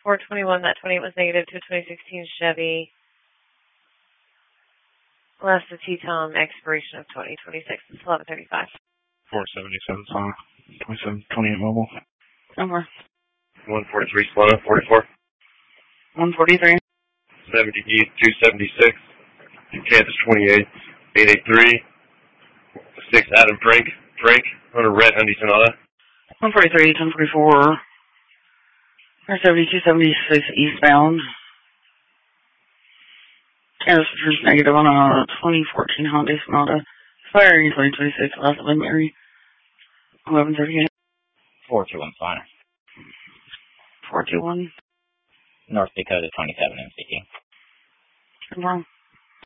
421, that 28 was negative to a 2016 Chevy. Less the T-Tom, expiration of 2026. It's 1135. 477 Sonic, 2728 mobile. Number. 143 Solana, 44. 143. 70 Heath, 276. Kansas 28, 883. 6 Adam Frank, on a red Hyundai Sonata. 143, 1044. 276 eastbound. Kansas first negative on a 2014 Hyundai Sonata. Expiring 2026, last of Mary. 1138. 421 Solana. 421. North Dakota 27 MCT. Wrong.